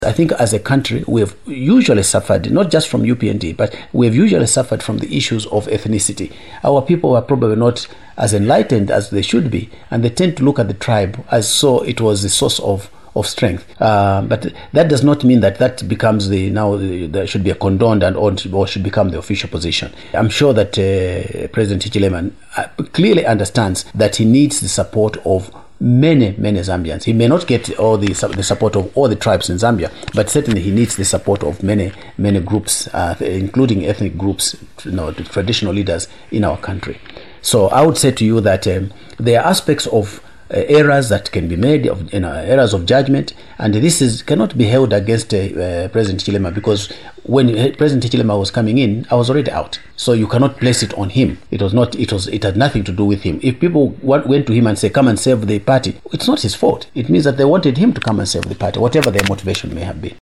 I think as a country, we have usually suffered, not just from UPND, but we have usually suffered from the issues of ethnicity. Our people are probably not as enlightened as they should be, and they tend to look at the tribe as so it was the source of strength. But that does not mean that becomes there should be a condoned or should become the official position. I'm sure that President Hichilema clearly understands that he needs the support of many Zambians. He may not get all the support of all the tribes in Zambia, but certainly he needs the support of many groups, including ethnic groups, the traditional leaders in our country. So I would say to you that there are aspects of errors that can be made, errors of judgment, and this cannot be held against President Hichilema, because when President Hichilema was coming in, I was already out. So you cannot place it on him. It had nothing to do with him. If people went to him and say, come and save the party, it's not his fault. It means that they wanted him to come and save the party, whatever their motivation may have been.